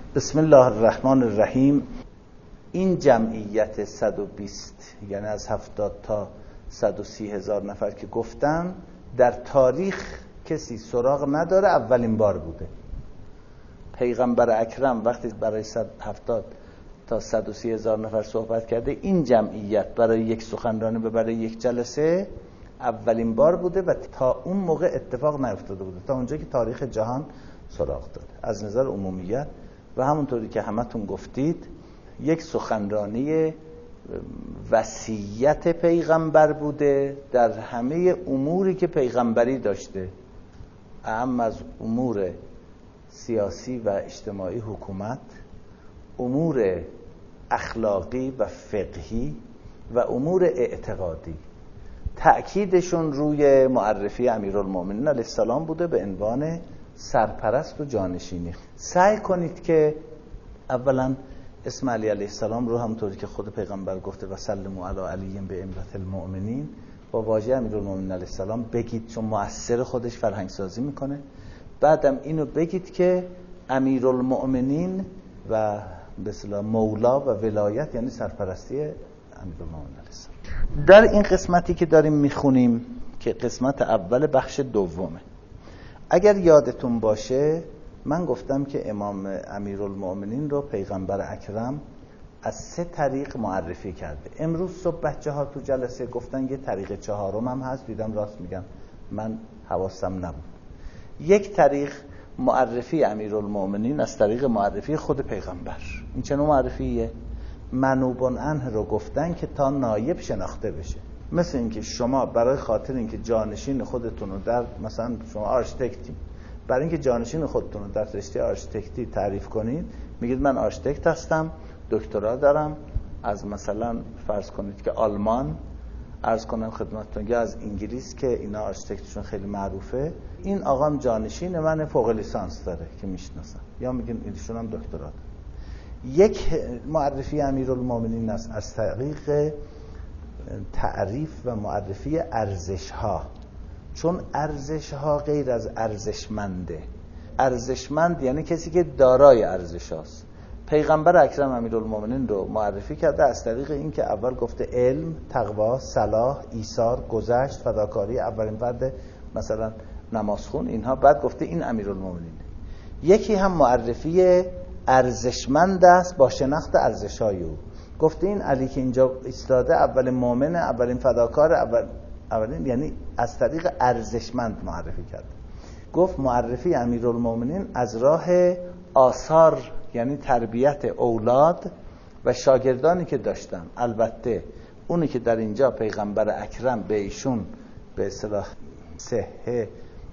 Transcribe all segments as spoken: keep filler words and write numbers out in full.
بسم الله الرحمن الرحیم. این جمعیت صد و بیست، یعنی از هفتاد تا صد و سی هزار نفر که گفتم، در تاریخ کسی سراغ نداره اولین بار بوده. پیغمبر اکرم وقتی برای صد و هفتاد تا صد و سی هزار نفر صحبت کرده، این جمعیت برای یک سخنرانی و برای یک جلسه اولین بار بوده و تا اون موقع اتفاق نیفتاده بوده، تا اونجا که تاریخ جهان سراغ داده از نظر عمومیت. و همونطوری که همتون گفتید، یک سخنرانی وصیت پیغمبر بوده در همه اموری که پیغمبری داشته، اهم از امور سیاسی و اجتماعی حکومت، امور اخلاقی و فقهی و امور اعتقادی. تأکیدشون روی معرفی امیرالمؤمنین علیه السلام بوده به عنوان سرپرست و جانشینی. سعی کنید که اولا اسم علی علیه السلام رو همونطوری که خود پیغمبر گفته و سلموا علی علی به امرت المؤمنین، با واژه امیرالمؤمنین علیه السلام بگید، چون مؤثر خودش فرهنگ سازی میکنه. بعدم اینو بگید که امیرالمؤمنین و به اصطلاح مولا و ولایت یعنی سرپرستی امیرالمؤمنین علیه السلام. در این قسمتی که داریم میخونیم که قسمت اول بخش دومه، اگر یادتون باشه من گفتم که امام امیرالمؤمنین رو پیغمبر اکرم از سه طریق معرفی کرده. امروز صبح بچه ها تو جلسه گفتن یه طریق چهارم هم هست، دیدم راست میگم، من حواسم نبود. یک طریق معرفی امیرالمؤمنین از طریق معرفی خود پیغمبر. این چه نوع معرفیه؟ منوب عنه رو گفتن که تا نایب شناخته بشه. مثل اینکه شما برای خاطر اینکه جانشین خودتون رو در مثلا شما آرشیتکتی، برای اینکه جانشین خودتون رو در رشته آرشیتکتی تعریف کنید، میگید من آرشیتکت هستم، دکترا دارم از مثلا فرض کنید که آلمان، عرض کنم خدمتتون یا از انگلیس که اینا آرشیتکتشون خیلی معروفه، این آقام جانشین من فوق لیسانس داره که میشناسم، یا میگین ایشون هم دکترا داره. یک معرفی امیرالمؤمنین است از طریق تعریف و معرفی ارزش ها، چون ارزش ها غیر از ارزشمنده. ارزشمند یعنی کسی که دارای ارزش هاست. پیغمبر اکرم امیرالمؤمنین رو معرفی کرده از طریق این که اول گفته علم، تقوا، صلاح، ایثار، گذشت، فداکاری، اولین فرد مثلا نمازخون، اینها. بعد گفته این امیرالمؤمنین. یکی هم معرفی ارزشمند است با شناخت ارزش های او. گفته این علی که اینجا ایستاده اولین مؤمن، اولین فداکار، اول اولین، یعنی از طریق ارزشمند معرفی کرد. گفت معرفی امیرالمؤمنین از راه آثار، یعنی تربیت اولاد و شاگردانی که داشتن. البته اونی که در اینجا پیغمبر اکرم به ایشون به اصطلاح صحه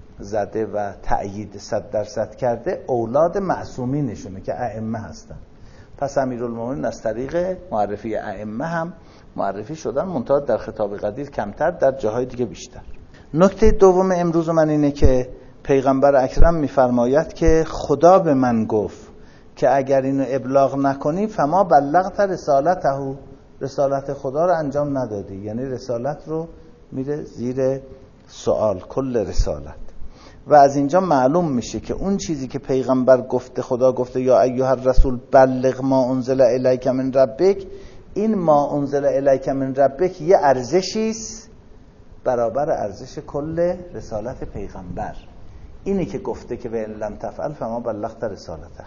زده و تأیید صد درصد کرده، اولاد معصومینشونه که ائمه هستن. پس امیرالمؤمنین از طریق معرفی ائمه هم معرفی شدن، منتها در خطاب قدیر کمتر، در جاهای دیگه بیشتر. نکته دوم امروز من اینه که پیغمبر اکرم میفرماید که خدا به من گفت که اگر اینو ابلاغ نکنی فما بلغت رسالته، رسالت خدا رو انجام ندادی. یعنی رسالت رو میره زیر سوال، کل رسالت. و از اینجا معلوم میشه که اون چیزی که پیغمبر گفته، خدا گفته یا ایها الرسول بلغ ما انزل الیک من ربک، این ما انزل الیک من ربک یه ارزشی است برابر ارزش کل رسالت پیغمبر. اینی که گفته که و ان لم تفعل فما بلغت رسالته.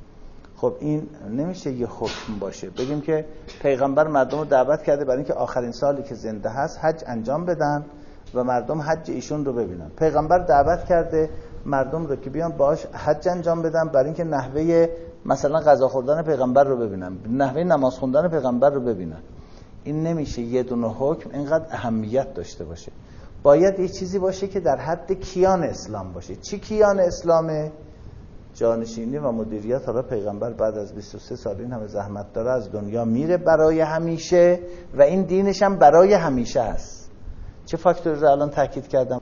خب این نمیشه یه حکم باشه بگیم که پیغمبر مردم رو دعوت کرده برای اینکه آخرین سالی که زنده هست حج انجام بدن و مردم حج ایشون رو ببینن. پیغمبر دعوت کرده مردم رو که بیان باش حج انجام بدن برای اینکه نحوه مثلا غذا خوردن پیغمبر رو ببینن، نحوه نماز خوندن پیغمبر رو ببینن. این نمیشه یه دونه حکم اینقدر اهمیت داشته باشه. باید یه چیزی باشه که در حد کیان اسلام باشه. چی کیان اسلامه؟ جانشینی و مدیریت. حالا پیغمبر بعد از بیست و سه سال این همه زحمت داره، از دنیا میره برای همیشه و این دینش هم برای همیشه است. چه فاکتوری رو الان تاکید کردم؟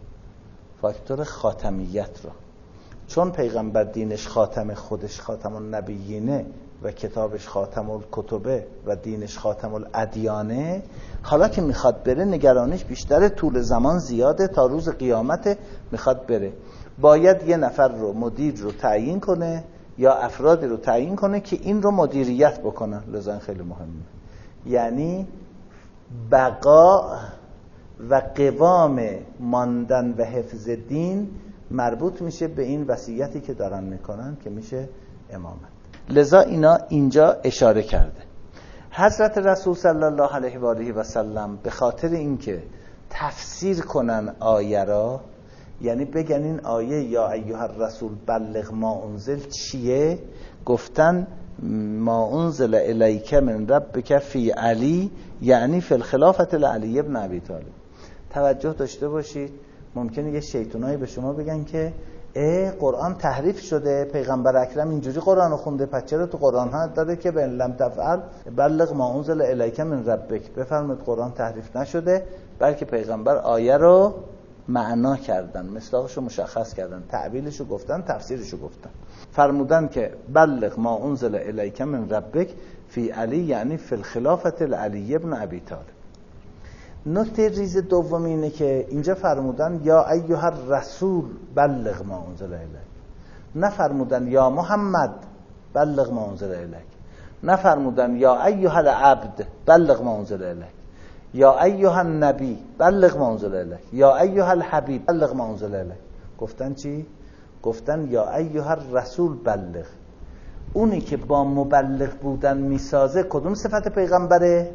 فاکتور خاتمیت رو. چون پیغمبر دینش خاتم، خودش خاتم النبیینه و کتابش خاتم الکتبه و دینش خاتم الادیانه، حالا که میخواد بره نگرانش بیشتره، طول زمان زیاده، تا روز قیامت میخواد بره. باید یه نفر رو، مدیر رو تعیین کنه یا افرادی رو تعیین کنه که این رو مدیریت بکنن. لذا خیلی مهمه. یعنی بقا و قوام ماندن و حفظ دین مربوط میشه به این وصیتی که دارن میکنن که میشه امامت. لذا اینا اینجا اشاره کرده. حضرت رسول صلی الله علیه و آله و سلم به خاطر اینکه تفسیر کنن آیه را، یعنی بگن این آیه یا ایها الرسول بلغ ما انزل چیه، گفتن ما انزل الیک من ربک فی علی، یعنی فی الخلافة لعلی ابن ابی طالب. توجه داشته باشید، ممکنه یه شیطونایی به شما بگن که ای قرآن تحریف شده، پیغمبر اکرم اینجوری قرآن رو خونده، پس چرا تو قرآن ها داره که به لم تفعل بلغ ما انزل الیک من ربک؟ بفرمایید قرآن تحریف نشده، بلکه پیغمبر آیه رو معنا کردن، مصداقش رو مشخص کردن، تعبیرش رو گفتن، تفسیرش رو گفتن. فرمودن که بلغ ما انزل الیک من ربک فی علی، یعنی فی الخلافة لعلی ابن ابی طالب. نکته ریز دوم اینه که اینجا فرمودن یا ایها الرسول بلغ ما انزل الیک، نه فرمودن یا محمد بلغ ما انزل الیک، نه فرمودن یا ایها العبد بلغ ما انزل الیک، یا ایها النبی بلغ ما انزل الیک، یا ایها الحبیب بلغ ما انزل الیک. گفتن چی؟ گفتن یا ایها الرسول بلغ. اونی که با مبلغ بودن میسازه کدوم صفت پیغمبره؟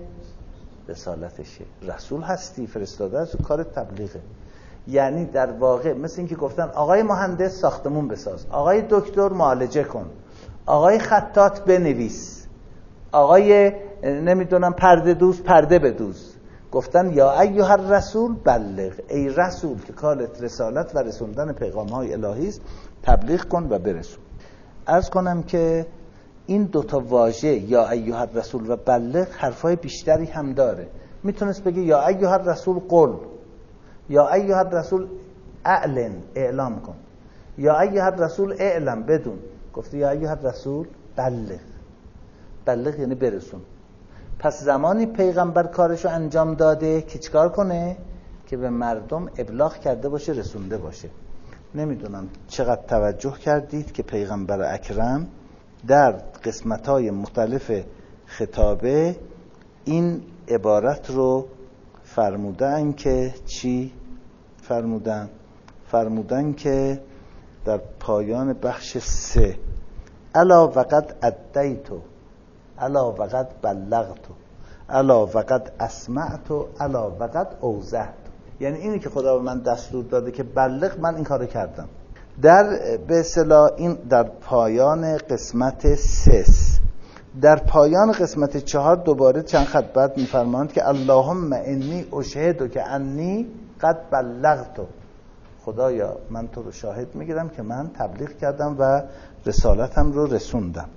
رسالتشه. رسول هستی، فرستاده از کار تبلیغه. یعنی در واقع مثل این که گفتن آقای مهندس ساختمون بساز، آقای دکتر معالجه کن، آقای خطاط بنویس، آقای نمیدونم پرده دوز پرده بدوز. گفتن یا ایها الرسول بلغ، ای رسول که کارت رسالت و رسوندن پیغام های الهی است، تبلیغ کن و برسون. عرض کنم که این دوتا واژه یا ایها الرسول و بلغ حرفای بیشتری هم داره. میتونست بگه یا ایها الرسول قل، یا ایها الرسول اعلن، اعلام کن، یا ایها الرسول اعلم، بدون. گفته یا ایها الرسول بلغ. بلغ یعنی برسون. پس زمانی پیغمبر کارشو انجام داده که چیکار کنه؟ که به مردم ابلاغ کرده باشه، رسونده باشه. نمیدونم چقدر توجه کردید که پیغمبر اکرم در قسمت‌های مختلف خطابه این عبارت رو فرمودن که چی؟ فرمودن فرمودن که در پایان بخش سه الا وقد ادیتو، الا وقد بلغتو، الا وقد اسمعتو، الا وقد اوضحتو. یعنی اینی که خدا به من دستور داده که بلغ، من این کارو کردم. در به اصطلاح این در پایان قسمت سه. در پایان قسمت چهار دوباره چند خط بعد میفرمایند که اللهم انی اشهدک که انی قد بلغت. خدایا من تو رو شاهد میگیرم که من تبلیغ کردم و رسالتم رو رسوندم.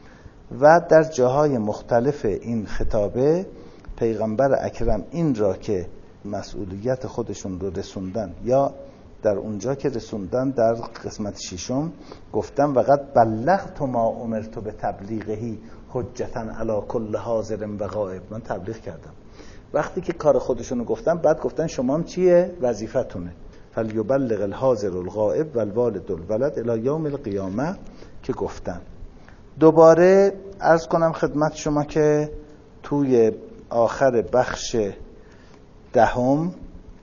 و در جاهای مختلف این خطابه پیغمبر اکرم این را که مسئولیت خودشون رو رسوندن، یا در اونجا که رسوندن در قسمت ششم گفتن وقد بلغت ما امرت به تبلیغهی حجتا علی کل حاضر و غائب، من تبلیغ کردم. وقتی که کار خودشون رو گفتن، بعد گفتن شما هم چیه؟ وظیفتونه. فلیبلغ الحاضر الغائب والوالد الولد الی یوم القیامه که گفتن. دوباره عرض کنم خدمت شما که توی آخر بخش دهم،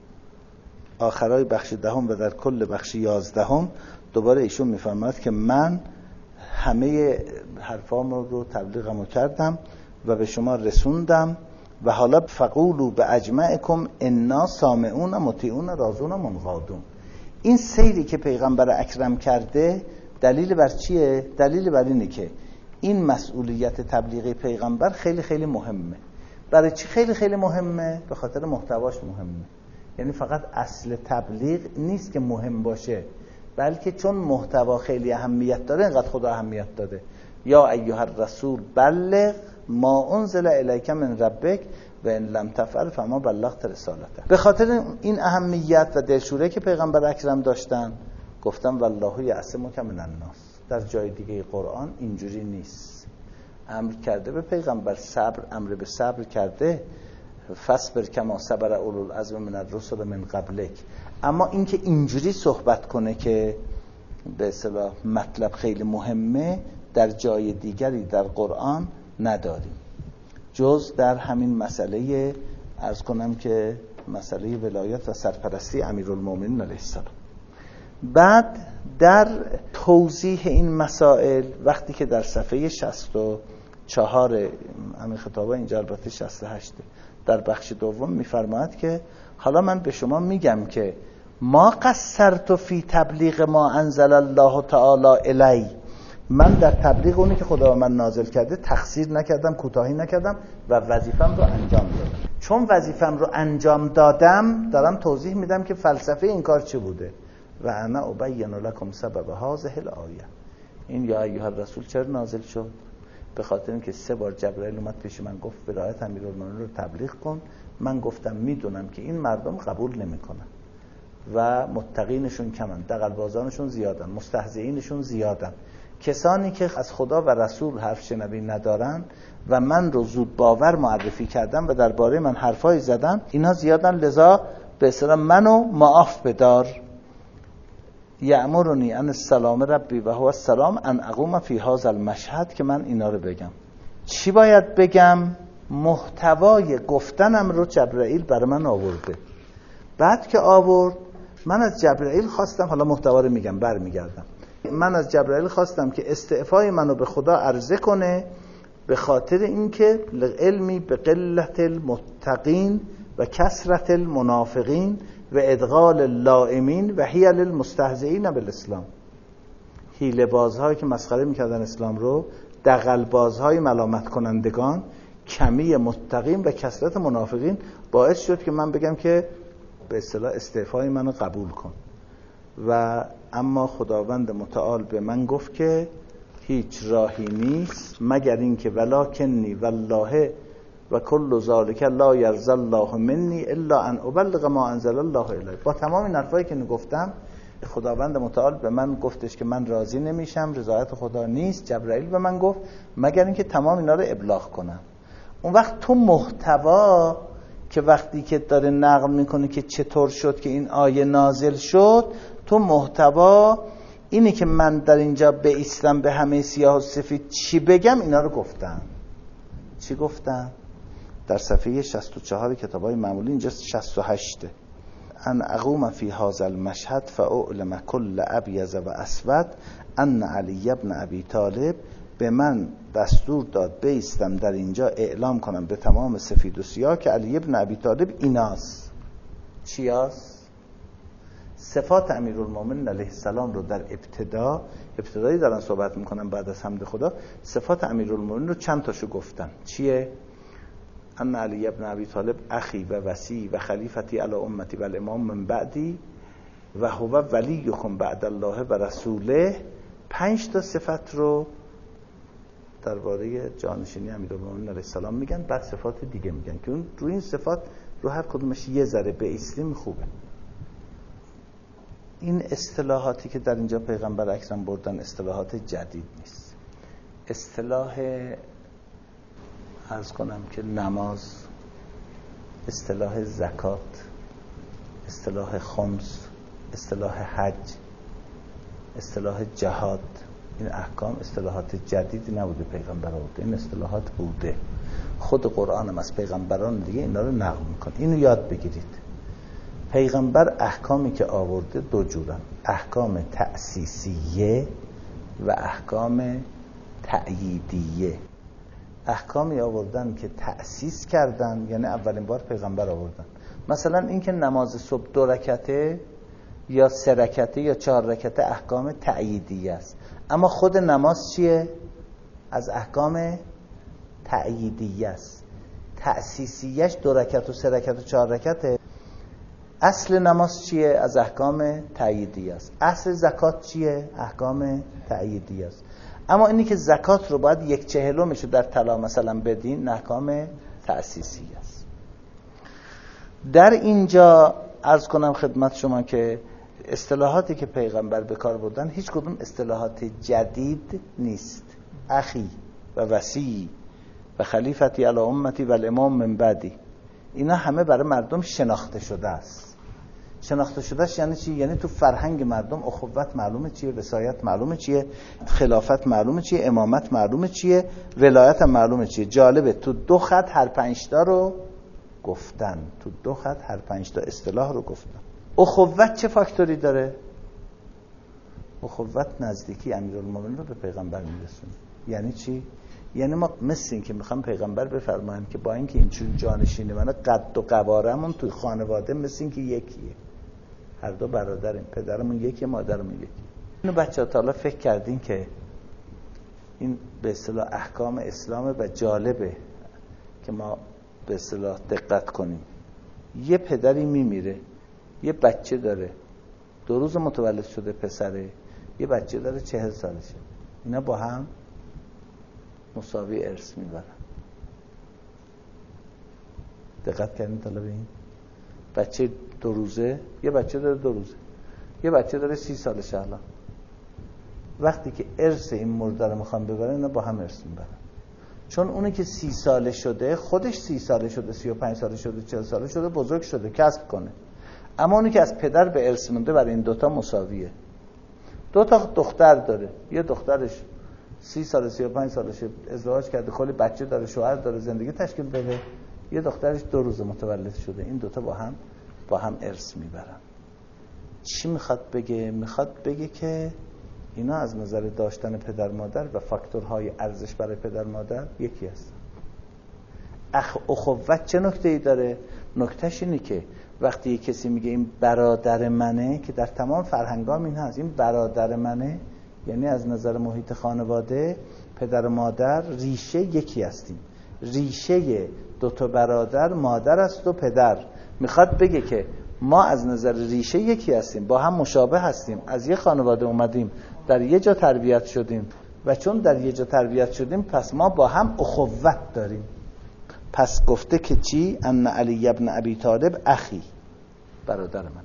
آخرای بخش دهم و در کل بخش یازدهم دوباره ایشون میفرماید که من همه حرفام رو تبلیغمو کردم و به شما رسوندم و حالا فقولوا به اجمعکم انا سامعون مطیعون راضون منقادون. این سیری که پیغمبر اکرم کرده دلیل بر چیه؟ دلیل بر اینه که این مسئولیت تبلیغی پیغمبر خیلی خیلی مهمه. برای چی خیلی خیلی مهمه؟ به خاطر محتواش مهمه. یعنی فقط اصل تبلیغ نیست که مهم باشه، بلکه چون محتوا خیلی اهمیت داره اینقدر خدا اهمیت داده. یا ایها الرسول بلغ ما انزل الیک من ربک و ان لم تفعل فما بلغت رسالته. به خاطر این اهمیت و دلشوره که پیغمبر اکرم داشتن گفتم والله یعصمک من الناس. در جای دیگه قرآن اینجوری نیست. امر کرده به پیغمبر صبر، امر به صبر کرده، فصبر کما صبر اولو العزم من الرسل من قبلک. اما اینکه اینجوری صحبت کنه که به اصطلاح مطلب خیلی مهمه در جای دیگری در قرآن نداریم جز در همین مسئله عرض کنم که مسئله ولایت و سرپرستی امیرالمومنین علیه السلام. بعد در توضیح این مسائل وقتی که در صفحه شصت و چهار همین خطابه اینجا البته شصت و هشت در بخش دوم میفرماید که حالا من به شما میگم که ما قصرت فی تبلیغ ما انزل الله تعالی الی، من در تبلیغ اونی که خدا من نازل کرده تقصیر نکردم، کوتاهی نکردم و وظیفم رو انجام دادم. چون وظیفم رو انجام دادم دارم توضیح میدم که فلسفه این کار چه بوده. و انا ابین لکم سبب هذه الآیه، این یا ایها الرسول چرا نازل شد؟ به خاطر اینکه سه بار جبرائیل اومد پیش من گفت ولایت امیرالمومنین رو تبلیغ کن. من گفتم میدونم که این مردم قبول نمیکنن و متقینشون کمن، دغل‌بازانشون زیادن، مستهزئینشون زیادن، کسانی که از خدا و رسول حرف شنوی ندارن و من رو زود باور معرفی کردم و درباره من حرفای زدن، اینا زیادن، لذا به اصطلاح منو معاف بدار. یأمرنی ان السلام ربی و هو السلام ان اقوم فی هذا المشهد، که من اینا رو بگم. چی باید بگم؟ محتوای گفتنم رو جبرائیل برای من آورده. بعد که آورد من از جبرائیل خواستم، حالا محتوا رو میگم برمیگردم، من از جبرائیل خواستم که استعفای منو به خدا عرضه کنه به خاطر اینکه علمی به قلت المتقین و کثرت المنافقین و ادغال اللائمین و حیل المستهزئین بالاسلام، حیله بازهایی که مسخره میکردن اسلام رو، دغل بازهای ملامت کنندگان، کمی متقین و کثرت منافقین باعث شد که من بگم که به اصطلاح استعفای منو قبول کن. و اما خداوند متعال به من گفت که هیچ راهی نیست مگر این که ولکنی والله و کل ذالک لا یرضی الله منی الا ان ابلغ ما انزل الله الی. با تمام این حرفایی که گفتم خداوند متعال به من گفتش که من راضی نمیشم، رضایت خدا نیست. جبرائیل به من گفت مگر اینکه تمام اینا رو ابلاغ کنم. اون وقت تو محتوا که وقتی که داره نقل میکنه که چطور شد که این آیه نازل شد، تو محتوا اینی که من در اینجا به اسلام به همه سیاه و سفید چی بگم اینا رو گفتم. چی گفتم؟ در صفحه شصت و چهار کتابای معمولی اینجا شصت و هشت، ان اقوم فی هذا المشهد فاعلم کل ابیض و اسود ان علی ابن ابی طالب، به من دستور داد بیستم در اینجا اعلام کنم به تمام سفید و سیاه که علی ابن ابی طالب ایناست. چیاست؟ صفات امیرالمومنین علیه السلام رو در ابتدا ابتدایی دارن صحبت میکنن بعد از حمد خدا، صفات امیرالمومنین رو چند تاشو گفتن. چیه؟ ان علی ابن ابی طالب اخی و وصی و خلیفتی علی امتی و الامام من بعدی و هو ولیکم بعد الله و رسوله. پنج تا صفت رو درباره جانشینی امیرالمومنین علیه السلام میگن، بعد صفات دیگه میگن که اون رو این صفات رو هر کدومش یه ذره به اسلام خوبه. این اصطلاحاتی که در اینجا پیغمبر اکرم بردن اصطلاحات جدید نیست. اصطلاح عرض کنم که نماز، اصطلاح زکات، اصطلاح خمس، اصطلاح حج، اصطلاح جهاد، این احکام اصطلاحات جدیدی نبوده پیغمبر آورده، این اصطلاحات بوده. خود قرآن هم از پیغمبران دیگه اینا رو نقل میکنه. اینو یاد بگیرید. پیغمبر احکامی که آورده دو جورن، احکام تأسیسیه و احکام تأییدیه. احکامی آوردن که تأسیس کردن، یعنی اولین بار پیغمبر آوردن. مثلا اینکه نماز صبح دو رکعته یا سه رکعته یا چهار رکعته احکام تأییدیه است، اما خود نماز چیه؟ از احکام تأییدیه است. تأسیسیش دو رکعت و سه رکعت و چهار رکعته. اصل نماز چیه؟ از احکام تأییدیه است. اصل زکات چیه؟ احکام تأییدیه است. اما اینی که زکات رو باید یک چهلمشو در طلا مثلا بدین، احکام تأسیسی است. در اینجا عرض کنم خدمت شما که اصطلاحاتی که پیغمبر به کار بردن هیچ کدوم اصطلاحات جدید نیست. اخی و وصی و خلیفتی علی امتی و الامام من بعدی، اینا همه برای مردم شناخته شده است. شناخته شدهش یعنی چی؟ یعنی تو فرهنگ مردم اخوت معلومه چیه، وصایت معلومه چیه، خلافت معلومه چیه، امامت معلومه چیه، ولایت هم معلومه چیه. جالبه تو دو خط هر پنج تا رو گفتن، تو دو خط هر پنج تا اصطلاح رو گفتن. اخوت چه فاکتوری داره؟ اخوت نزدیکی امیرالمومنین رو به پیغمبر میرسونه. یعنی چی؟ یعنی ما مثل این که میخوام پیغمبر بفرمایند که با اینکه این چون جانشین منه، قد و قوارمون توی خانواده مثل این که یکیه، هر دو برادریم، پدرمون یکیه، مادرمون یکیه. اینو بچه‌ها تا حالا فکر کردین که این به اصطلاح احکام اسلامه و جالبه که ما به اصطلاح دقت کنیم. یه پدری میمیره، یه بچه داره، دو روز متولد شده پسره، یه بچه داره چهل سالشه، اینا با هم مساوی ارث میبرن. دقت کردین تا به این؟ بچه دو روزه، یه بچه داره دو روزه، یه بچه داره سی سالشه الان. وقتی که ارث این مرده رو میخوان ببرن، اینا با هم ارث میبرن. چون اونی که سی ساله شده، خودش سی ساله شده، سی و پنج ساله شده، چهل ساله شده، بزرگ شده، کسب کنه. اما اونی که از پدر به ارث مونده برای این دوتا مساویه. دوتا دختر داره، یه دخترش سی سال سی و پنج سالشه، ازدواج کرده، کلی بچه داره، شوهر داره، زندگی تشکیل بده، یه دخترش دو روز متولد شده. این دوتا با هم با هم ارث میبرن. چی میخواد بگه؟ میخواد بگه که اینا از نظر داشتن پدر مادر و فاکتورهای ارزش برای پدر مادر یکی هستن. اخ اخوت چه نکته‌ای داره؟ نکتهش اینه که وقتی یک کسی میگه این برادر منه، که در تمام فرهنگام این هست، این برادر منه، یعنی از نظر محیط خانواده پدر و مادر ریشه یکی هستیم. ریشه دو تا برادر مادر است و پدر. میخواد بگه که ما از نظر ریشه یکی هستیم، با هم مشابه هستیم، از یه خانواده اومدیم، در یه جا تربیت شدیم و چون در یه جا تربیت شدیم پس ما با هم اخوت داریم. پس گفته که چی؟ ان علی ابن ابی طالب اخی، برادر منه.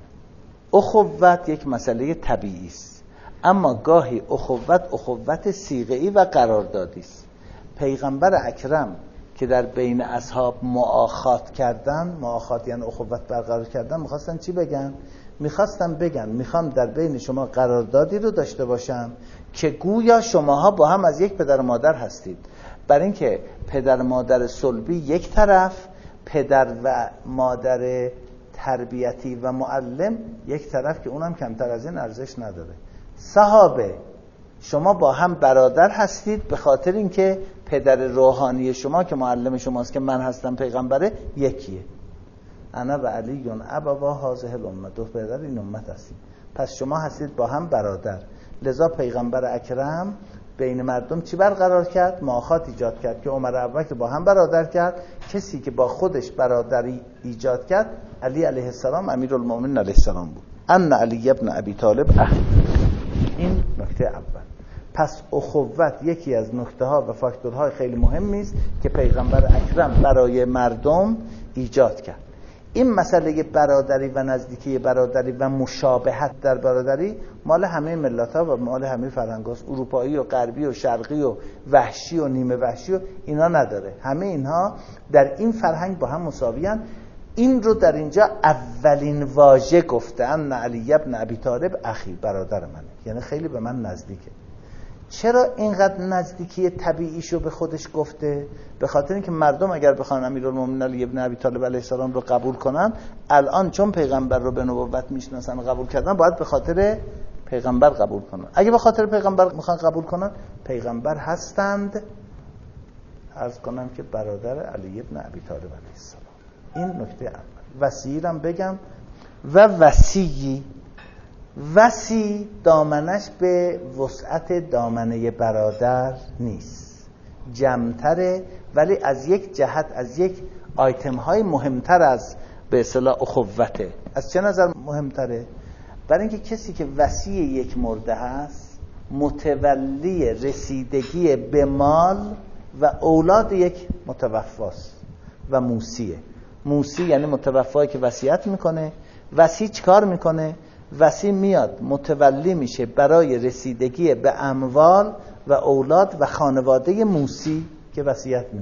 اخوت یک مسئله طبیعی است، اما گاهی اخوت اخوت صیغه‌ای و قراردادی است. پیغمبر اکرم که در بین اصحاب مؤاخات کردن، مؤاخات یعنی اخوت برقرار کردن، میخواستن چی بگن؟ میخواستن بگن میخوام در بین شما قراردادی رو داشته باشم که گویا شماها با هم از یک پدر و مادر هستید. برای اینکه پدر مادر صلبی یک طرف، پدر و مادر تربیتی و معلم یک طرف، که اونم کمتر از این ارزش نداره. صحابه شما با هم برادر هستید به خاطر اینکه پدر روحانی شما که معلم شماست که من هستم پیغمبره یکیه. انا و علی ابوا هذه الامه، دو پدر این امت هستید، پس شما هستید با هم برادر. لذا پیغمبر اکرم بین مردم چی برقرار کرد؟ مؤاخات ایجاد کرد که عمر ابوبکر با هم برادر کرد. کسی که با خودش برادری ایجاد کرد علی علیه السلام امیرالمومنین علیه السلام بود. ان علی ابن ابی طالب اخی. این نکته اول. پس اخوت یکی از نکته ها و فاکتورهای خیلی مهمی است که پیغمبر اکرم برای مردم ایجاد کرد. این مسئله برادری و نزدیکی برادری و مشابهت در برادری مال همه ملت ها و مال همه فرهنگ هاست. اروپایی و غربی و شرقی و وحشی و نیمه وحشی و اینا نداره. همه اینها در این فرهنگ با هم مساویان. این رو در اینجا اولین واژه گفتن علی ابن ابی طالب اخی، برادر منه، یعنی خیلی به من نزدیکه. چرا اینقدر نزدیکی طبیعیشو به خودش گفته؟ به خاطر اینکه مردم اگر بخوان امیرالمومنین علی ابن ابی طالب علیه السلام رو قبول کنن، الان چون پیغمبر رو به نبوت میشناسن و قبول کردن، باید به خاطر پیغمبر قبول کنن. اگه به خاطر پیغمبر میخوان قبول کنن، پیغمبر هستند. عرض کنم که برادر علی ابن ابی طالب علیه السلام. این نکته اول. وصیرم بگم و وصی وصی دامنش به وسعت دامنه برادر نیست، جمع‌تره، ولی از یک جهت، از یک آیتم های مهمتر از به اصطلاح اخوته. از چه نظر مهمتره؟ برای اینکه کسی که وصی یک مرده هست متولی رسیدگی به مال و اولاد یک متوفاست و موصیه. موصی یعنی متوفایی که وصیت میکنه. وصی چیکار میکنه؟ وصی میاد متولی میشه برای رسیدگی به اموال و اولاد و خانواده موصی که وصیت میکنه.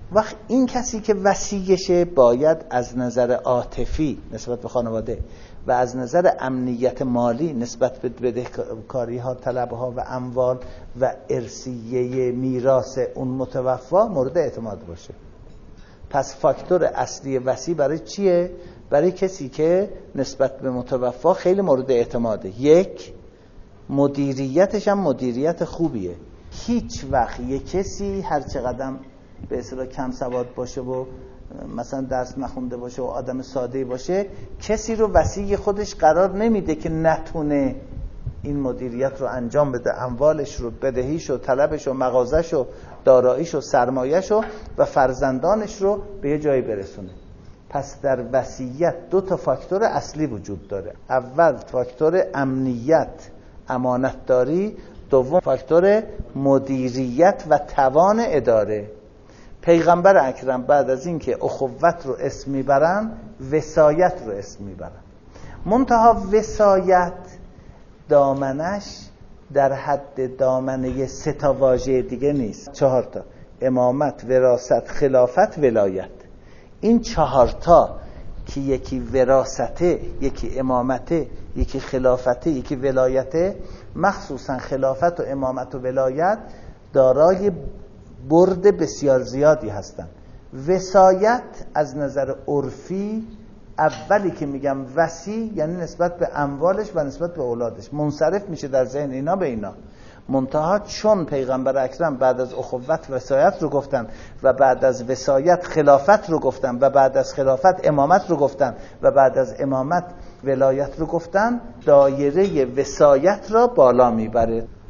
وقت این کسی که وصیشه باید از نظر عاطفی نسبت به خانواده و از نظر امنیت مالی نسبت به بدهکاری ها، طلب ها و اموال و ارثیه میراث اون متوفا مورد اعتماد باشه. پس فاکتور اصلی وصی برای چیه؟ برای کسی که نسبت به متوفا خیلی مورد اعتماده. یک، مدیریتش هم مدیریت خوبیه. هیچ وقت یک کسی هر چقدر به اصطلاح کم سواد باشه و مثلا درس نخونده باشه و آدم ساده باشه، کسی رو وصی خودش قرار نمیده که نتونه این مدیریت رو انجام بده، اموالش رو، بدهیش رو، طلبش رو، مغازش رو، داراییش رو، سرمایه‌ش رو و فرزندانش رو به یه جایی برسونه. پس در وصیت دو تا فاکتور اصلی وجود داره. اول فاکتور امنیت، امانتداری. دوم فاکتور مدیریت و توان اداره. پیغمبر اکرم بعد از این که اخوت رو اسم میبرن، وصایت رو اسم میبرن. منتها وصایت دامنش در حد دامنه سه تا واژه دیگه نیست، چهار تا: امامت، وراثت، خلافت، ولایت. این چهار تا که یکی وراثته، یکی امامته، یکی خلافته، یکی ولایته، مخصوصا خلافت و امامت و ولایت دارای برد بسیار زیادی هستند. وصایت از نظر عرفی اولی که میگم وصی یعنی نسبت به اموالش و نسبت به اولادش منصرف میشه در ذهن اینا به اینا. منتها چون پیغمبر اکرم بعد از اخوت وصایت رو گفتن و بعد از وصایت خلافت رو گفتن و بعد از خلافت امامت رو گفتن و بعد از امامت ولایت رو گفتن، دایره وصایت را بالا میبره.